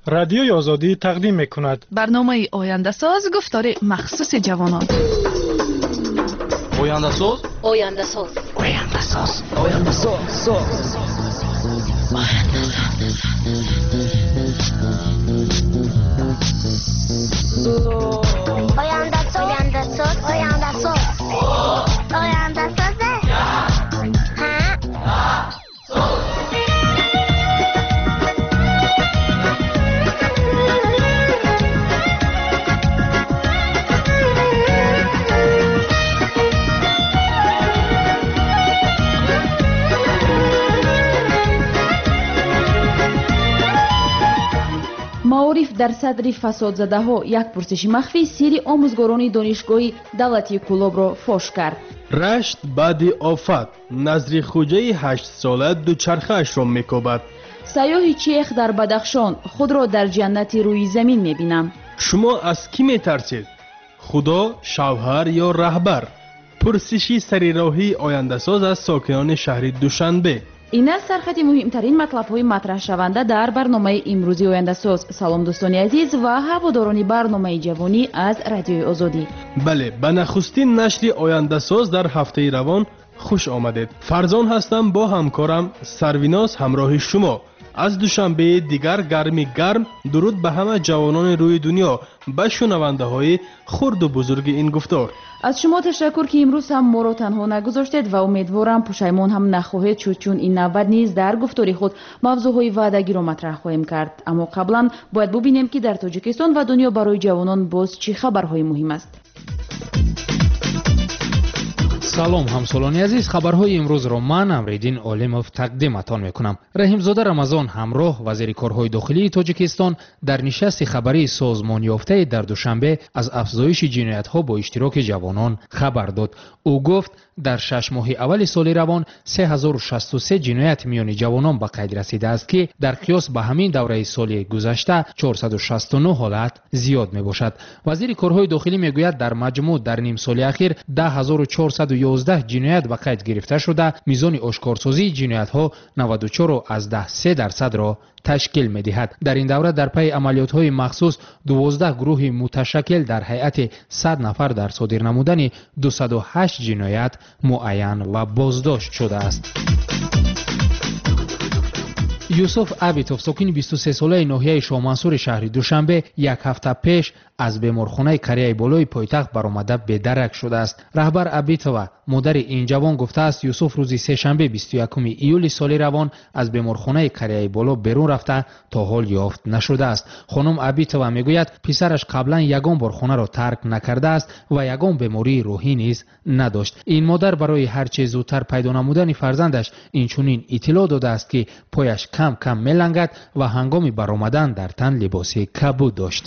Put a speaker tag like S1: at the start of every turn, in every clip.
S1: رادیوی آزادی تقدیم می‌کند.
S2: برنامه آینده ساز گفتار مخصوص جوانان.
S3: آینده ساز.
S4: آینده ساز.
S3: آینده ساز. آینده ساز.
S5: معارف در صدر فساد زده ها یک پرسش مخفی سری آموزگاران دانشگاهی دولتی کلاب را فاش کرد.
S6: رشت بعد آفت نظری خوجه 8 ساله دوچرخه اش را میکوبد.
S5: سیاه چیخ در بدخشان خود را در جنت روی زمین میبینم.
S6: شما از کی میترسید؟ خدا، شوهر یا رهبر؟ پرسشی سریراهی آینده ساز از ساکنان شهر دوشنبه.
S5: این است سرخط مهمترین مطلب‌های مطرح شونده در برنامه امروزی آینده ساز. سلام دوستان عزیز و هواداران برنامه جوانی از رادیوی آزادی.
S6: بله، به نخستین نشر آینده ساز در هفته روان خوش آمدید. فرزان هستم با همکارم سرویناز همراه شما. از دوشنبه دیگر گرم درود به همه جوانان روی دنیا، به شنونده های خرد و بزرگ این گفتار.
S5: از شما تشکر که امروز هم ما را تنها نگذاشتید و امیدوارم پشیمان هم نخواهید شد، چون این نوبت نیز در گفتاری خود موضوعهای وعدگی را مطرح خواهیم کرد. اما قبلا باید ببینیم که در تاجیکستان و دنیا برای جوانان باز چه خبرهای مهم است.
S7: سلام همسالانی عزیز، خبرهای امروز را من امریدین عالمов تقدیمتان میکنم. رحیمزاده رمضان همراه وزیر کارهای داخلی تاجیکستان در نشست خبری سازمان یافته در دوشنبه از افزایش جنایت‌ها با اشتراک جوانان خبر داد. او گفت در 6 ماه اول سال روان 3063 جنایت میان جوانان به قید رسیده است که در قیاس به همین دوره سال گذشته 469 حالت زیاد می باشد. وزیر کارهای داخلی میگوید در مجموع در نیم سال اخیر 10411 جنایت به قید گرفته شده. میزان آشکارسازی جنایت ها 94.3% را تشکیل می دهد. در این دوره در پی عملیات های مخصوص 12 گروه متشکل در هیئت 100 نفر در صادر نمودن 208 جنایت معین و بازداشت شده است. یوسف عبیتوف ساکن 23 ساله ناحیه شاه منصور شهر دوشنبه یک هفته پیش از بیمارخانه کریه بالای پایتخت برآمده به درک شده است. رهبر عبیتوف مادر این جوان گفته است یوسف روز سه‌شنبه 21 ایول سال روان از بیمارخانه کریه بالا بیرون رفته تا حال یافت نشده است. خانم عبیتوف میگوید پسرش قبلا یگان بار خانه را ترک نکرده است و یگان بیماری روحی نیز نداشت. این مادر برای هر چه زودتر پیدا نمودن فرزندش اینچنین اطلاع داده است که پایش کم کم میلنگد و هنگام برآمدن در تن لباس کبود داشت.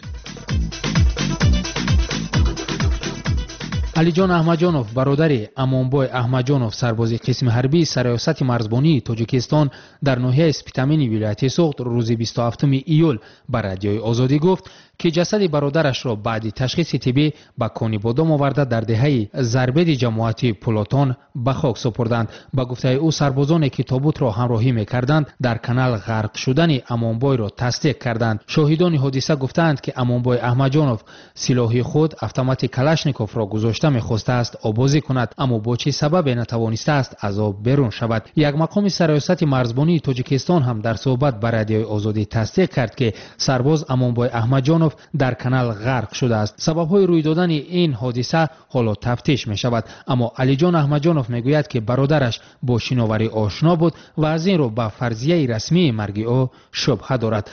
S7: علیجان احمدجانوف برادر امانبای احمدجانوف سرباز قسم حربی سرایست مرزبانی تاجیکستان در ناحیه اسپیتامین ولایت سوخت روز 27 ایول بر رادیوی آزادی گفت که جسد برادرش را بعد تشخیص طبی به کانی بادام آورده در دهه زربد جماعت پولاتون به خاک سپردند. به گفته او سربازانی که تابوت را همراهی می‌کردند در کانال غرق شدن امانبای را تصدیق کردند. شاهدان حادثه گفتند که امانبای احمدجانوف سلاح خود اتومات کلاشنیکوف را گذاشته می‌خواسته است آبازی کند، اما با چه سبب نتوانسته است از آب بیرون شود. یک مقام سرایست مرزبانی تاجیکستان هم در صحبت با رادیوی آزادی تصدیق کرد که سرباز امانبای احمدجانوف در کانال غرق شده است. سبب‌های روی دادن این حادثه حالا تفتیش می شود، اما علیجان احمدجانوف میگوید که برادرش با شناوری آشنا بود و از این رو به فرضیه رسمی مرگ او شبهه دارد.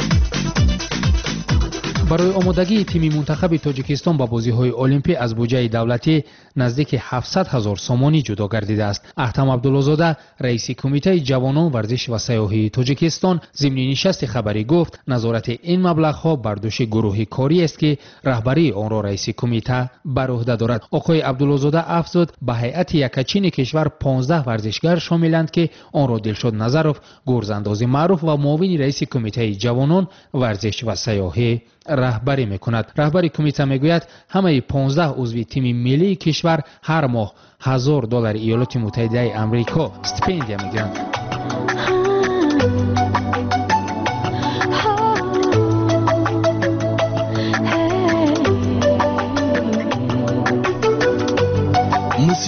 S7: برای آمادگی تیم منتخب تاجیکستان با بازی‌های المپی از بودجه دولتی نزدیک 700,000 سومانی جدا گردیده است. احتم عبدالله‌زاده رئیس کمیته جوانان ورزش و سیاحی تاجیکستان ضمن نشست خبری گفت نظارت این مبلغ‌ها بر دوش گروه کاری است که رهبری آن را رئیس کمیته بر عهده دارد. آقای عبدالله‌زاده افزود به هیئت یکچین کشور 15 ورزشگر شاملند که آن را دلشاد نظروف گرزانداز معروف و معاون رئیس کمیته جوانان ورزش و سیاحی رهبری میکند. رهبر کمیته میگوید همه 15 عضو تیم ملی کشور هر ماه $1000 ایالات متحده آمریکا استیپندیه میگیرند.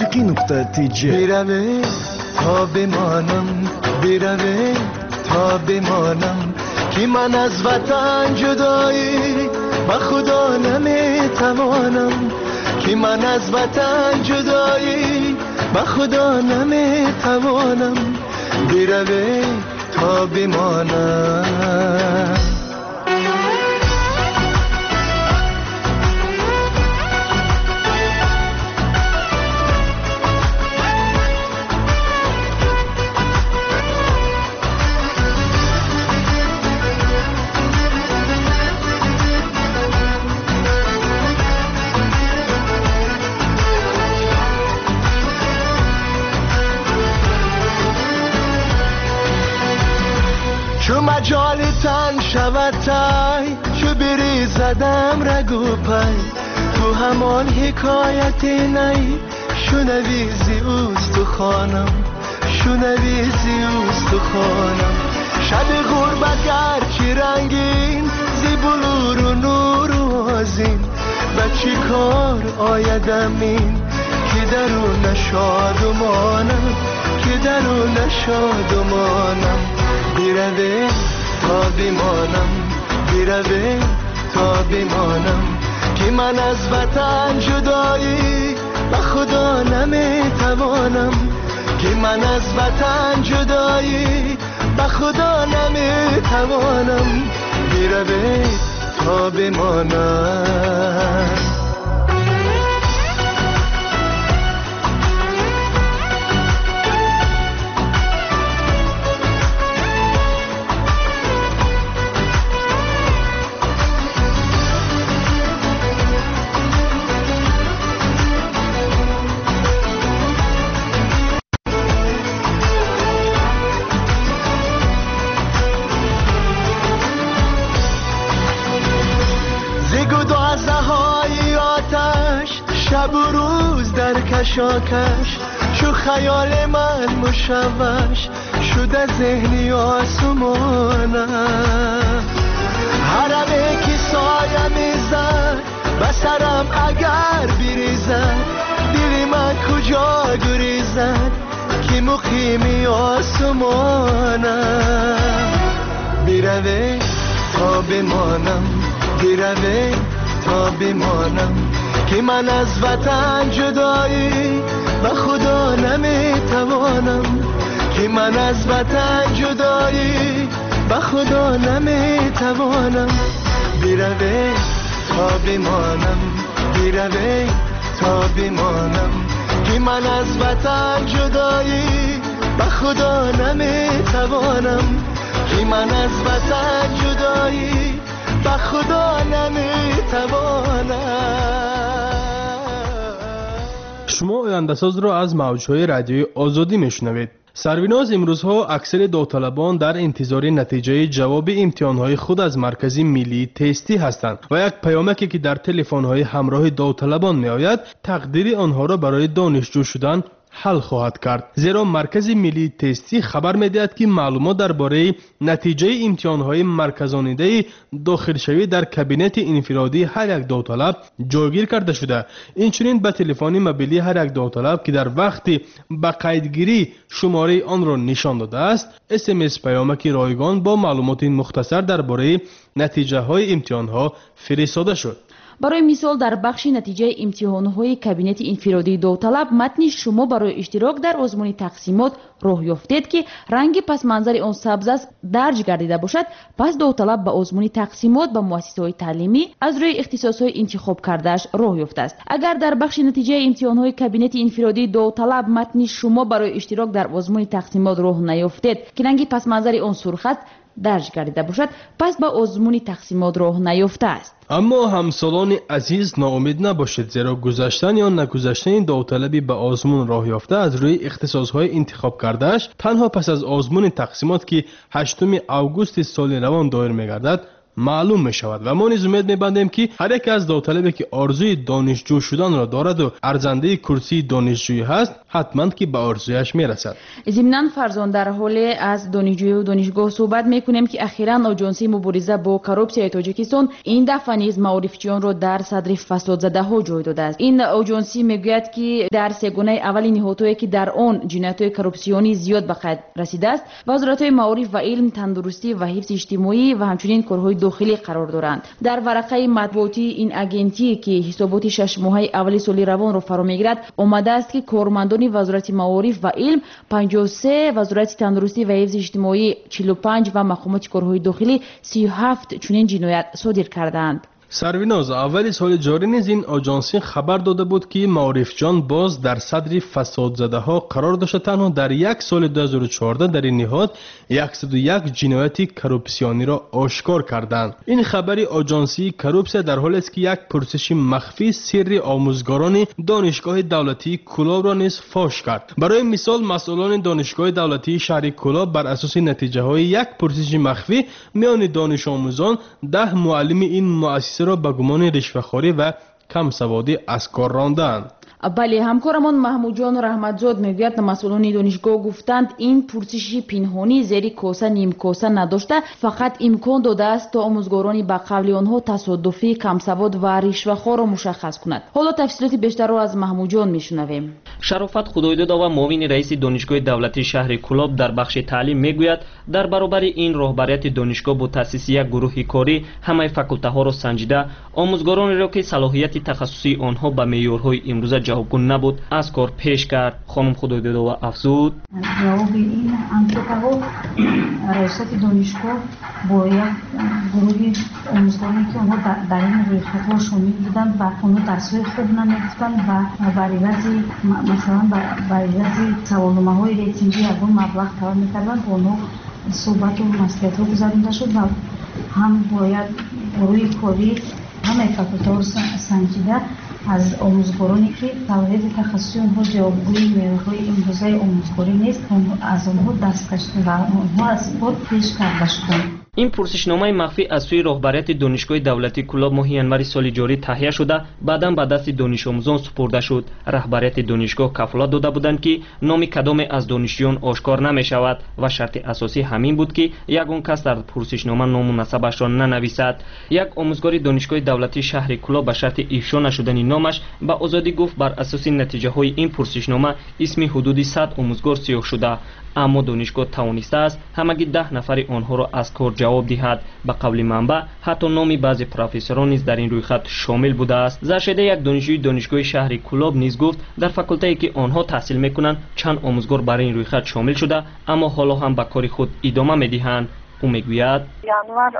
S4: موسیقی.tj بیروه تا بمانم بیروه تا بمانم که من از وطن جدایی با خدا نمیتوانم که من از وطن جدایی با خدا نمیتوانم بیروه تا بمانم چو مجال تن شود تای چو بری زدم رگو پای تو همان حکایت نی شنویزی اوست تو خانم شنویزی اوست تو خانم شب غربت گرچی رنگین زی بلور و نور و آزین و چی کار آیدم این که درون شادمانم که درون شادمانم بیروه تا بمانم بیروه تا بمانم که من از وطن جدایی و خدا نمیتوانم که من از وطن جدایی و خدا نمیتوانم بیروه تا بمانم شب و روز در کشاکش چو خیال من مشوش شده ذهنی آسمانم حرمه که سایه میزد و سرم اگر بریزد دل من کجا گریزد که مقیمی آسمانم بیروه تا بمانم بیروه تا بمانم که من از وطن جدایی و خدا نمیتوانم که من از وطن جدایی و خدا نمیتوانم بیروه تا بمانم بیروه تا بمانم که من از وطن جدایی و خدا نمیتوانم که من از وطن جدایی و خدا نمیتوانم.
S6: شما آینده‌ساز را از موج‌های رادیوی آزادی میشنوید. سرویناز امروزها اکثر داوطلبان در انتظار نتیجه جواب امتحانهای خود از مرکز ملی تستی هستند و یک پیامکی که در تلفن‌های همراه داوطلبان میآید تقدیر آنها را برای دانشجو شدن حل خواهد کرد، زیرا مرکز ملی تستی خبر می‌دهد که معلومات درباره نتیجه امتحان‌های مرکزانیده داخلشوی در کابینت انفرادی هر یک داوطلب جایگیر کرده شده. اینچنین به تلفن موبیلی هر یک داوطلب که در وقت به قیدگیری شماره آن را نشان داده است SMS پیامک رایگان با معلومات مختصر درباره نتیجه‌های امتحان‌ها فرستاده شد.
S5: برای مثال در بخش نتیجه امتحان‌های کابینت انفرادی داوطلب متن شما برای اشتراک در آزمون تقسیمات راه یافتید که رنگ پس منظر آن سبز است درج گردیده باشد، پس داوطلب به آزمون تقسیمات به مؤسسه‌های تعلیمی از روی اختصاص‌های انتخاب کرده‌اش راه یافته است. اگر در بخش نتیجه امتحان‌های کابینت انفرادی داوطلب متن شما برای اشتراک در آزمون تقسیمات راه نیافتید که رنگ پس منظر آن سرخ است درج گردیده باشد، پس به آزمون تقسیمات راه نیافته است.
S6: اما همسالان عزیز ناامید نباشید، زیرا گذشتن یا نگذشتن داوطلبی به آزمون راه یافته از روی اختصاص‌های انتخاب کرده‌اش تنها پس از آزمون تقسیمات که 8 آگوست سال روان دایر می‌گردد معلوم می شود و ما نیز امید می‌بندیم که هر یک از داوطلبی که آرزوی دانشجو شدن را دارد و ارزنده کرسی دانشجویی هست حتما که به آرزویش میرسد.
S5: ضمناً فرزان در حال از دانشجویی و دانشگاه صحبت میکنیم که اخیراً آژانسی مبارزه با کروپسیای تاجیکستان این دفعه نیز معارفچیان را در صدر فساد زده ها جای داده است. این آژانسی میگوید که در سگانه اولی نهادهایی که در آن جنایت‌های کروپسیونی زیاد به قید رسیده است وزارت‌های معارف و علم، تندرستی و حفظ اجتماعی و همچنین کارهای داخلی قرار دارند. در ورقه مطبوعاتی این اگنتی که حسابات 6 ماهه اولی سال روان را فرا میگیرد آمده است که کارمندان وزارت معارف و علم 53، وزارت تندرستی و حفظ اجتماعی 45 و مقامات کارهای داخلی 37 چنین جنایت صادر کردند.
S6: سرویناز اول سال جاری نیز این آژانسی خبر داده بود که معارفجان باز در صدر فساد زده ها قرار داشته. تنها در یک سال 2014 در این نهاد 101 جنایت کروپسیونی را آشکار کردند. این خبری آژانسی کروپسیا در حالی است که یک پرسش مخفی سری آموزگاران دانشگاه دولتی کلاب را نیز فاش کرد. برای مثال مسئولان دانشگاه دولتی شهر کلاب بر اساس نتیجه های یک پرسش مخفی میان دانش آموزان 10 معلم این مؤسسه را به گمان رشوه‌خواری و کم سوادی از کار راندند.
S5: بله، همکارمان محمود جان رحمتزاد میگوید مسئولان دانشگاه گفتند این پرسش پنهانی زیر کاسه نیم کاسه نداشته، فقط امکان داده است تا آموزگاران به قول آنها تصادفی، کم سواد و رشوه‌خوار را مشخص کند. حالا تفصیلات بیشتر را از محمود جان میشنویم.
S8: شرافت خدایداد و معاون رئیس دانشگاه دولتی شهر کلاب در بخش تعلیم میگوید در برابر این رهبریت دانشگاه با تأسیس یک گروه کاری همه فاکولته ها را سنجیده آموزگاران را که صلاحیت تخصصی آنها به معیارهای امروزه جوابگو نبود از کار پیش کرد. خانم خدایداد و افزود
S9: جواب این انکتا رئیست دانشگاه با یک گروه آموزگارانی که آنها در این رویکردها شامل بودند و آنها درس‌های خوب نمی‌گفتند و برای مثلا برای سوالنامه‌های ریتینگی یگان مبلغ طلب می‌کردند و آنها صحبت و مصلحت‌ها گذرانده شد و هم باید گروه کاری همه فاکولته‌ها را سنجیده از آموزگارانی که صلاحیت تخصصی آنها جوابگوی معیارهای امروزه آموزگاری نیست از آنها دستکش و آنها از خود پیش کرده شدند.
S8: این پرسشنامه مخفی از سوی رهبریت دانشگاه دولتی کلاب ماه ینور سال جاری تهیه شده بعداً به دست دانش آموزان سپرده شد. رهبریت دانشگاه کفالت داده بودند که نام کدام از دانشجویان آشکار نمی شود و شرط اساسی همین بود که یگان کس در پرسشنامه نام و نسبش را ننویسد. یک آموزگار دانشگاه دولتی شهر کلاب به شرط افشا نشدن نامش به آزادی گفت بر اساس نتیجه های این پرسشنامه اسم حدود 100 آموزگار سیاه شده، اما دانشگاه توانسته است همگی 10 نفر آنها را از کار جواب دهد. به قول منبع حتی نام بعضی پروفسوران نیز در این رویخط شامل بوده است. زرشده یک دانشجوی دانشگاه شهر کلاب نیز گفت در فاکولته که آنها تحصیل میکنند چند آموزگار برای این رویخط شامل شده اما حالا هم به کار خود ادامه میدهند. او میگوید
S10: ینور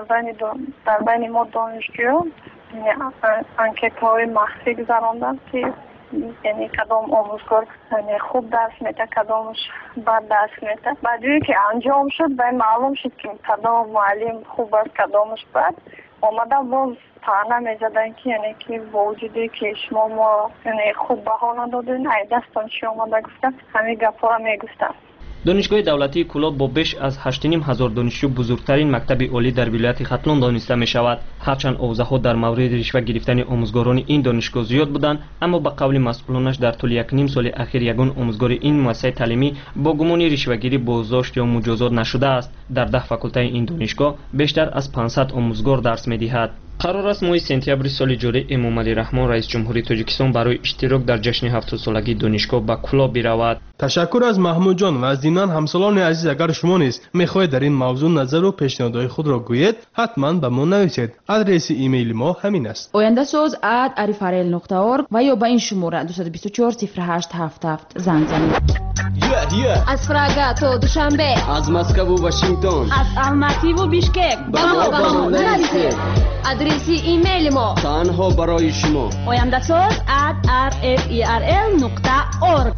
S10: در بین ما دانشجویان انکت‌های مخفی گذراندند که یعنی کدام آموزگار خوب درس میده کدامش بد درس میده. بعدی که انجام شد باید معلوم شد که کدام معلم خوب است کدامش بد. آمده باز طعنه میزدن که یعنی که با وجودی که شما ما یعنی خوب بها ندادین ای دستان چی آمده گفتن همین گپا را میگفتن.
S8: دانشگاه دولتی کلاب با بیش از 8,500 دانشجو بزرگترین مکتب عالی در ولایت ختلان دانسته می شود. هرچند اوضاعها در مورد رشوه گرفتن آموزگاران این دانشگاه زیاد بودند اما به قول مسئولانش در طول 1.5 سال اخیر یگان آموزگار این مؤسسه تعلیمی با گمان رشوه‌گیری بازداشت یا مجازات نشده است. در 10 فاکولته این دانشگاه بیشتر از 500 آموزگار درس می‌دهد. قرار است ماه سپتامبر سال جاری امامعلی رحمان رئیس جمهوری تاجیکستان برای اشتراک در جشن 70 سالگی دانشگاه به کلاب برود.
S6: تشکر از محمود جان و از ضمن همسالان عزیز اگر شما نیز می‌خواهید در این موضوع نظر و پیشنهادهای خود را گویید حتما به ما نویسید. آدرس ایمیل ما همین است: oyandasoz@arifarel.org و یا به این شماره 224 0877 زنگ زنید.
S11: از پراگ تا دوشنبه،
S3: از مسکو و واشنگتن،
S11: از الماتی و بیشکک با ما نویسید. آدرس ایمیل ما
S3: تنها برای شما:
S11: oyandasoz@rferel.org.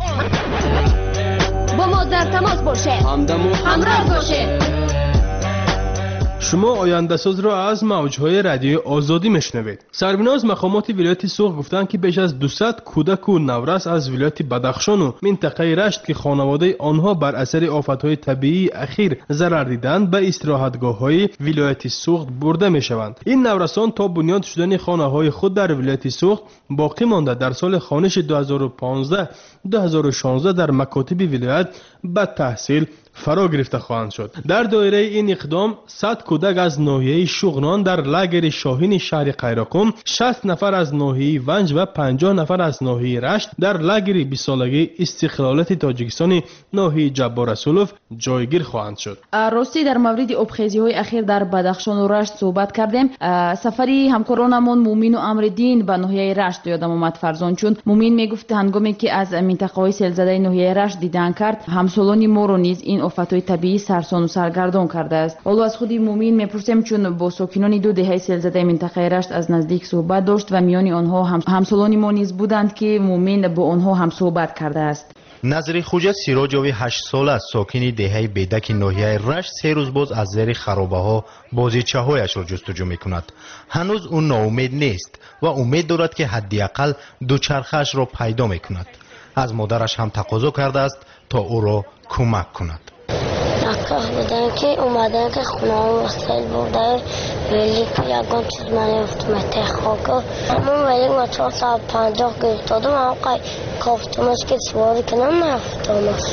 S11: با ما در تماس باشید،
S3: همراه
S11: باشید.
S6: شما آینده ساز را از موجهای رادیوی آزادی میشنوید. سربیناز مقامات ولایت سوخت گفتند که بیش از 200 کودک و نورس از ولایت بدخشان و منطقه رشت که خانواده آنها بر اثر آفتهای طبیعی اخیر ضرر دیدند به استراحتگاه‌های ولایت سوخت برده میشوند. این نورسان تا بنیاد شدن خانه‌های خود در ولایت سوخت باقی مانده در سال خوانش 2015-2016 در مکاتب ولایت به تحصیل فرا گرفته خواهند شد. در دایره این اقدام 100 کودک از ناحیه شغنان در لاگر شاهین شهر قیراقم، 60 نفر از ناحیه ونج و 50 نفر از ناحیه رشت در لاگر 20 سالگی استقلالت تاجیکستان ناحیه جبار رسولوف جایگیر خواهند شد.
S5: راستی در مورد آبخیزی‌های اخیر در بدخشان و رشت صحبت کردیم. سفری همکارانمون مومین و امرالدین به ناحیه رشت یادم اومد فرزان، چون مومین میگفت هنگامی که از منطقه‌های سیلزده ناحیه رشت دیدن کرد، همسالانی ما رو نیز این آفت‌های طبیعی سرسان و سرگردان کرده است. حالا از خودی مومین میپرسیم، چون با ساکنان دو دهه سیلزده منطقه رشت از نزدیک صحبت داشت و میان آنها همسالانی ما نیز بودند که مومین با آنها هم صحبت کرده است.
S12: نظری خوجه سیراجوی 8 ساله از ساکنی دهه بیدک ناحیه رشت 3 روز باز از زیر خرابه‌ها بازیچه‌هایش را جستجو می‌کند. هنوز او ناامید نیست و امید دارد که حداقل دوچرخه‌اش را پیدا می‌کند. از مادرش هم تقاضا کرده است تا او را کمک کند.
S13: بودن که اومدن که خونه ها وسیل بودن ولی که یکان چیز من افتم اتخاقه من ولی ما 450 گرفتادم اما کافتمش که سواری کنم نفتامش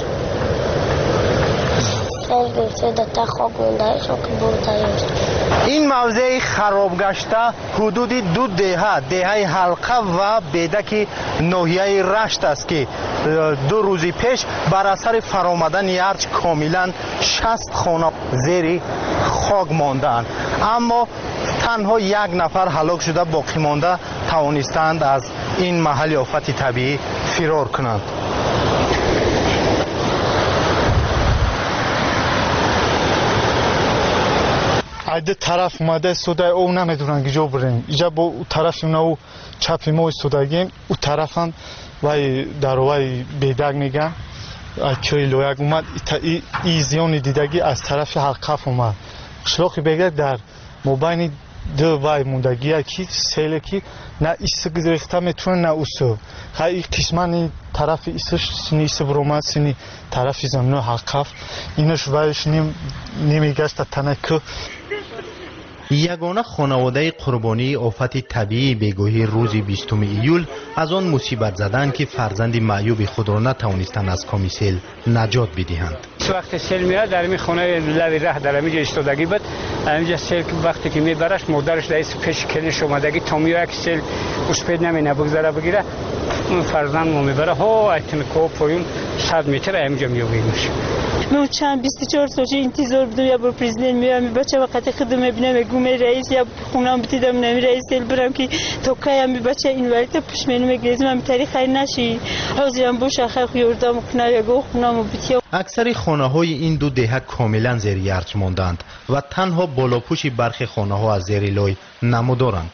S13: سیل گرفته در تخاق مونده شو که بردهش.
S12: این موضع خراب گشته حدود 2 دهه حلقه و بیدک ناحیه رشت است که 2 روز پیش بر اثر فرآمدن ارج کاملا 60 خانه زیر خاک ماندند، اما تنها 1 نفر هلاک شده، باقی مانده توانستند از این محل آفت طبیعی فرار کنند.
S14: ایده طرف اومده ایستاده، او نمیدونن کجا بریم. اینجا با اون طرف او چپ ما ایستادگیم، او طرف هم وای در وای بیدگ میگن کوی لویک اومد. ای زیان دیدگی از طرف حلقف اومد. شلاخی بگه در مبین دو وای موندگی کی سیل کی نه ایست گرفته میتونه نه اوسو. خیلی قسمت طرف ایستش سینیس برومات سینی طرف زمین حلقف اینش وایش نمیگشت تنکو.
S12: یگانه خانواده قربانی آفت طبیعی بیگوهی روز 20 ایول از آن مصیبت زدند که فرزند معیوب خود را نتوانستند از کام سیل نجات بدهند.
S15: وقتی سیل میاد در این خانه لوی ره در اینجا ایستادگی بود، اینجا سیل وقتی که میبرش مادرش در پیش کنش اومدگی تا میاد که سیل اسپید نمینه بگذاره بگیره، اون فرزند ما میبره ها ایتن کو پایین 100 متر اینجا میویمش.
S16: من چند 24 ساعت انتظار بودم یا با پرزیدنت میام بچه وقتی خودم میبینم گوم رئیس یا خونم بتیدم نمی رئیس دل برم که تو کایم بچه این وقت پشمینو میگیرم من تاریخ خیر نشی حاضرم باشه خیر یوردم کنه یا گو خونم بتیام.
S12: اکثر خانه‌های این 2 دهه کاملا زیر ارج ماندند و تنها بالاپوش برخی خانه‌ها از زیر لای نمودارند.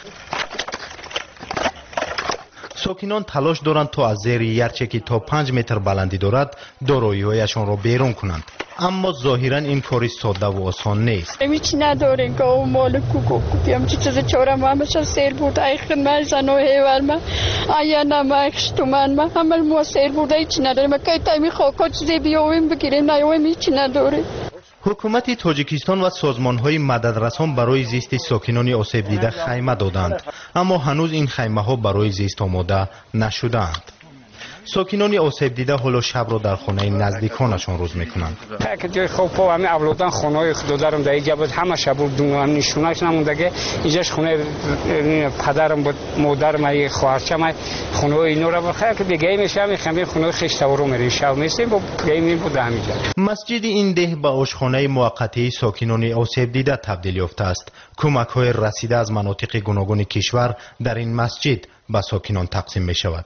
S12: ساکنان تلاش دارند تا از زیر یرچه که تا 5 متر بلندی دارد دارایی‌هایشان را بیرون کنند، اما ظاهراً این کاری ساده و آسان نیست.
S16: هیچ نداریم که اون مال کوکو کوپیم چی چیز چهارم همش سیل بود ایخن من زنو هیور من آیا نمایش تو من همه ما سیل بود هیچ نداریم که تایمی خاکا چیزی بیاویم بگیریم نیاویم هیچ نداریم.
S12: حکومت تاجیکستان و سازمان‌های مددرسان برای زیست ساکنان آسیب دیده خیمه دادند، اما هنوز این خیمه‌ها برای زیست آماده نشدند. ساکنان آسیب دیده حالا شب را در خانه نزدیکانشان روز میکنند.
S15: که جای خوب و همه اولادان خانه‌های خوددارم در اینجا بود، همه شب بود هم نشوناش نمونده. اینجاش خونه پدرم بود، مادرم ای خواهرچم خونه اینو را بخیر که دیگه میشه میخوام خونه خشتورو میریم شب میسیم با گیمین بود همینجا.
S12: مسجد این ده به آشخانه موقتی ساکنان آسیب دیده تبدیل یافته است. کمک‌های رسیده از مناطق گوناگون کشور در این مسجد به ساکنان تقسیم می شود.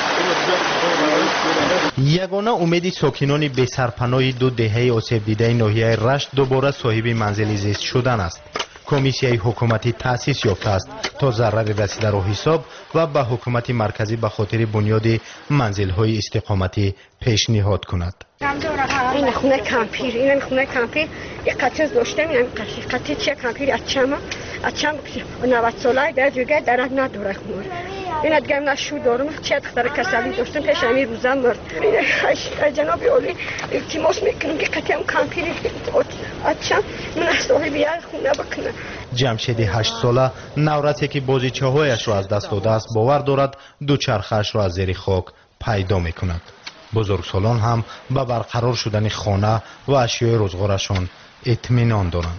S12: یگانه امید ساکنان بی سرپناه 2 دهه آسیب دیده ناحیه رشت دوباره صاحب منزل زیست شدن است. комиссияи ҳукуматӣ таъсис ёфтааст то зарари расидаро ҳисоб ва ба ҳукумати марказӣ ба хотири бунёди манзилҳои истиқоматӣ пешниҳод кунад.
S17: این خونه کامپیر این خونه کامپیر یک قطعه داشتم این قطعه چه کامپیر اچم 90 ساله در جگه درک نداره خونه این دیگه نشو دارم چه دختر کسلی داشتم پیش امیر روزم مرد جناب عالی التماس میکنم که قطعه کامپیر اچم من صاحب یک خونه بکنه.
S12: جمشیدی 8 ساله نورتی که بازیچه‌هایش را از دست داده است باور دارد دوچرخه‌اش را از زیر خاک پیدا میکند. بزرگسالان هم به برقرار شدن خانه و اشیای روزگارشان اطمینان دارند.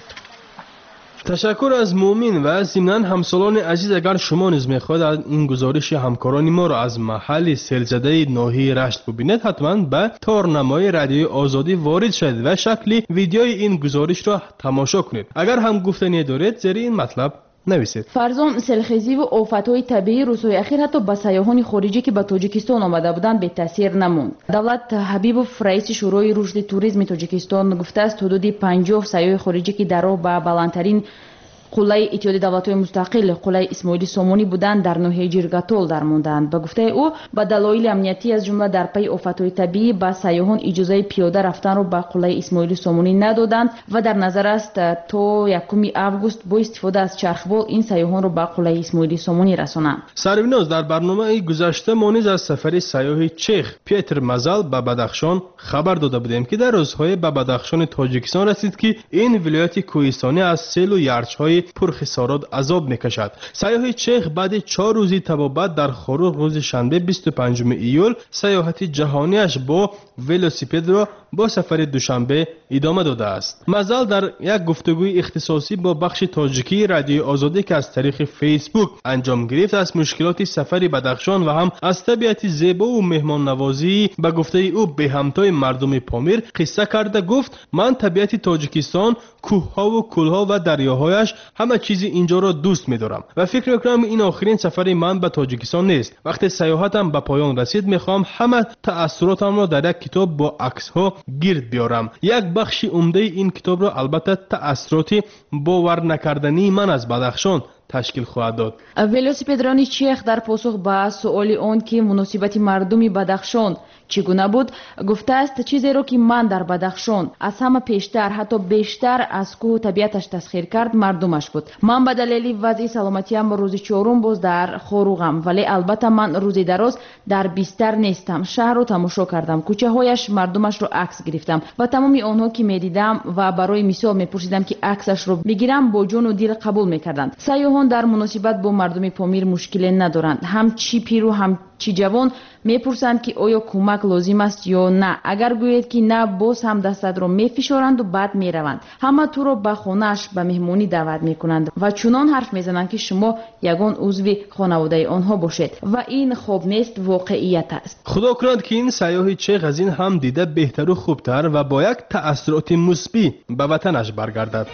S6: تشکر از مومین و ضمناً همسالان عزیز، اگر شما نیز میخواهید این گزارش همکاران ما را از محل سیلزده ناحیه رشت ببینید، حتما به تارنمای رادیوی آزادی وارد شوید و شکل ویدیوی این گزارش را تماشا کنید. اگر هم گفتنی دارید زیر این مطلب نویسید.
S5: فرزان سیلخیزی و آفت‌های طبیعی روزهای اخیر حتی به سیاحان خارجی که به تاجیکستان آمده بودند بی تاثیر نموند. دولت حبیبوف رئیس شورای رشد توریسم تاجیکستان گفته است حدود 50 سیاح خارجی که در راه به بلندترین قله اتحادیه دولت‌های مستقل قله اسماعیلی سامونی بودند در ناحیه جیرگاتول درماندند. به گفته او به دلایل امنیتی از جمله در پی آفت‌های طبیعی به سیاحان اجازه پیاده رفتن را به قله اسماعیلی سامونی ندادند و در نظر است تا 1 آگوست با استفاده از چرخبال این سیاحان را به قله اسماعیلی سامونی رسانند.
S6: سربیناز در برنامه گذشته ما نیز از سفر سیاح چخ پیتر مزل به بدخشان خبر داده بودیم که در روزهای به بدخشان تاجیکستان رسید که این ولایت کوهستانی از سیل و یرچ‌های پرخسارات عذاب میکشد. سیاح چخ بعد 4 روزی تبابت در خاروخ روز شنبه 25 ایول سیاحت جهانیش با ولوسیپد را با سفر دوشنبه ادامه داده است. مزل در یک گفتگوی اختصاصی با بخش تاجیکی رادیوی آزادی که از طریق فیسبوک انجام گرفت از مشکلات سفر بدخشان و هم از طبیعت زیبا و مهمان نوازی به گفته او به همتای مردم پامیر قصه کرده. گفت من طبیعت تاجیکستان، کوه‌ها و کل‌ها و دریاهایش همه چیزی اینجا را دوست می‌دارم و فکر می‌کنم این آخرین سفر من به تاجیکستان نیست. وقتی سیاحتم به پایان رسید می‌خوام همه تأثیراتم را در یک کتاب با عکس‌ها گرد بیارم. یک بخش عمده این کتاب را البته تأثیرات باور نکردنی من از بدخشان تشکیل خواهد داد.
S5: ولوسیپدرانی چخ در پاسخ به سؤال آن که مناسبت مردم بدخشان چگونه بود گفته است چیزی را که من در بدخشان از همه پیشتر حتی بیشتر از کوه طبیعتش تسخیر کرد مردمش بود. من به دلیل وضع سلامتیم روز 4 باز در خاروغم، ولی البته من روزی دراز در بیستر نیستم. شهر رو تماشا کردم، کوچه هایش مردمش رو عکس گرفتم و تمامی آنها که میدیدم و برای مثال میپرسیدم که عکسش رو بگیرم با جون و دل قبول میکردند. سیاحان در مناسبت با مردم پامیر مشکلی ندارند. هم چی پیر و هم چی جوان میپرسند که آیا کمک لازم است یا نه. اگر گوید که نه باز هم دستت رو میفشارند و بعد میروند. همه تو رو به خانه‌اش به مهمانی دعوت میکنند و چنان حرف میزنند که شما یگان عضو خانواده آنها باشید و این خوب نیست، واقعیت است.
S6: خدا کند که این سیاح چخ از این هم دیده بهتر و خوبتر و با یک تأثیرات مثبت به وطنش برگردد.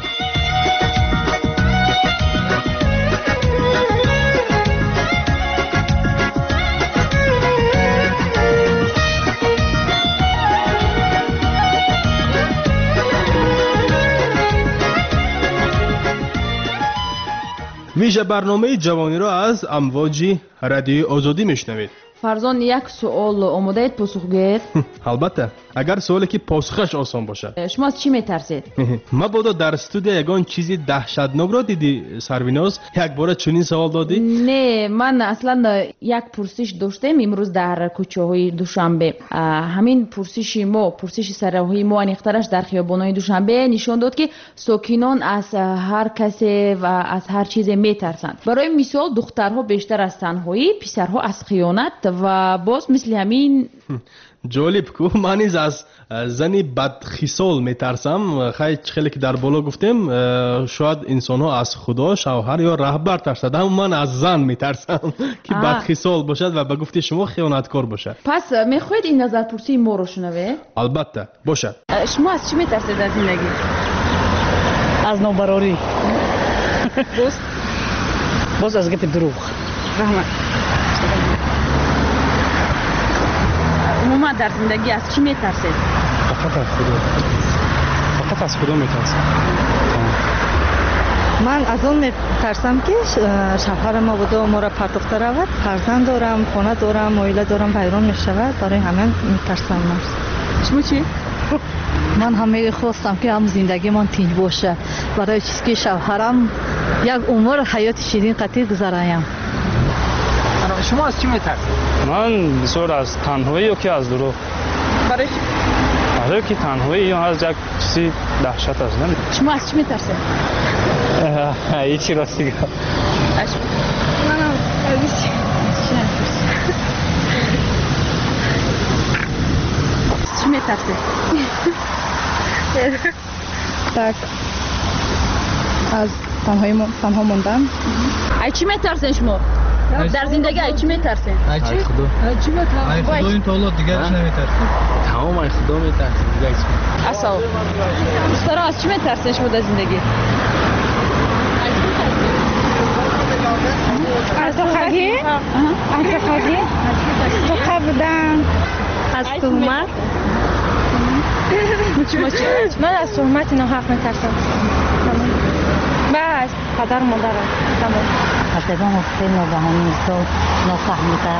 S6: ویژه برنامه جوانی را از امواج رادیوی آزادی میشنوید.
S5: فرزان یک سوال آماده اید پاسخگویید؟
S6: البته اگر سوالی که پاسخش آسان باشد.
S5: شما از چی میترسید؟
S6: مبادا در استودیو یگان چیزی دهشتناک را دیدی سرویناز یک بار چنین سوال دادی؟
S5: نه، من اصلا یک پرسش داشتم امروز در کوچه های دوشنبه. همین پرسش سراحی ما انیخترش در خیابان های دوشنبه نشان داد که ساکنان از هر کسی و از هر چیزی میترسند. برای مثال دخترها بیشتر از تنهایی، پسرها از خیانت و باز مثل همین.
S6: جالب کو من از زنی بدخصال میترسم. خیلی که در بالا گفتیم شاید انسان ها از خدا، شوهر یا رهبر ترسند، اما من از زن میترسم که بدخصال باشد و به گفته شما خیانتکار باشد.
S5: پس میخواید این نظر پرسی ما رو شنوه؟
S6: البته باشد.
S5: شما از چی میترسید در زندگی؟
S18: از نابراری. باز از گپ دروغ.
S5: رحمت. عموما در زندگی از چی میترسید؟
S14: فقط از خدا. فقط از خدا میترسم.
S18: من از اون میترسم که شوهر ما بوده و ما را پرداخته رود. فرزند دارم، خانه دارم، عائله دارم، ویران میشود. برای همین میترسم.
S2: شما چی؟
S18: من همه خواستم که هم زندگی من تنج باشه. برای چیزی که شوهرم یک عمر حیات شیرین قطعی گذرایم.
S19: شما از چی میترسید؟
S20: من بسیار از تنهایی و که از دروغ.
S2: برای
S20: برای که تنهایی یا از یک چیزی دهشت است.
S2: شما از چی میترسید؟
S20: هیچی راستی گفت.
S2: منم از چی میترسید؟
S21: tak از تنها موندن.
S2: از چی میترسین شما؟ در زندگی از چی میترسین؟
S19: از چی؟ از چی میترسین؟ ای خدا این طالات دیگه چی نمیترسین؟
S20: تمام ای خدا میترسین دیگه چی؟
S2: اصلا دوستارا از چی میترسین شما در زندگی؟
S21: از خواهی؟ از خواهی؟ تو بودن از تهمت. من از تهمت ناحق میترسم. من از پدر مادرم. تمام.
S22: حتما مفتی ناگهانی است و نافهمیده.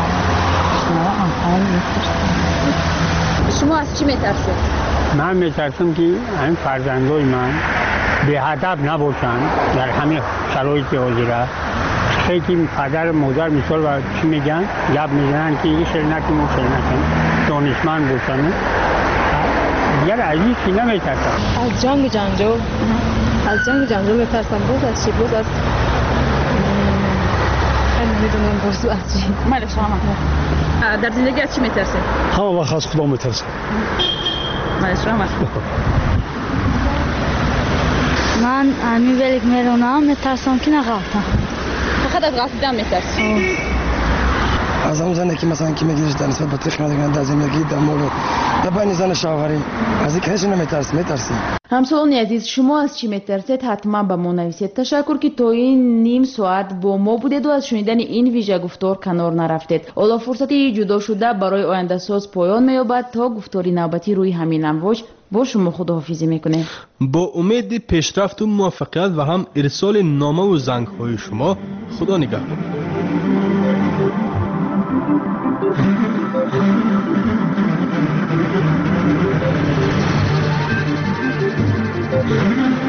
S2: شما از چی میترسید؟
S15: من میترسم که این فرزندای من به هدف نباشن در همین شرایط حاضره. خیلی پدر مادر مثال و چی میگن؟ لب میزنن که این شر نکنیم اون شر نکنیم. دانشمند باشن. دیگر از این چی نمیترسم.
S21: از جنگ جنجال. از جنگ جنجال میترسم. باز از چی؟ باز از نمیدونم باز از چی.
S2: مالی شما در زندگی از چی میترسید؟
S23: همه وقت از خدا میترسم.
S2: مالی شما
S21: من امی ولیک میرونم میترسم که نغلطم.
S2: فقط از غلطیدن میترسم.
S24: از همون زنی که مثلا که میگیرش در نسبت به طریق ندارن در زندگی در مورد در بین زن شوهری از این کهش میترسیم.
S5: همسالان عزیز شما از چی میترسید حتما به ما نویسید. تشکر که تا این نیم ساعت با ما بودید و از شنیدن این ویژه گفتار کنار نرفتید. حالا فرصتی جدا شده برای آینده ساز پایان مییابد تا گفتاری نوبتی روی همین امواج با شما خداحافظی میکنه.
S6: با امید پیشرفت و موفقیت و هم ارسال نامه و زنگ های شما. خدا نگهدار.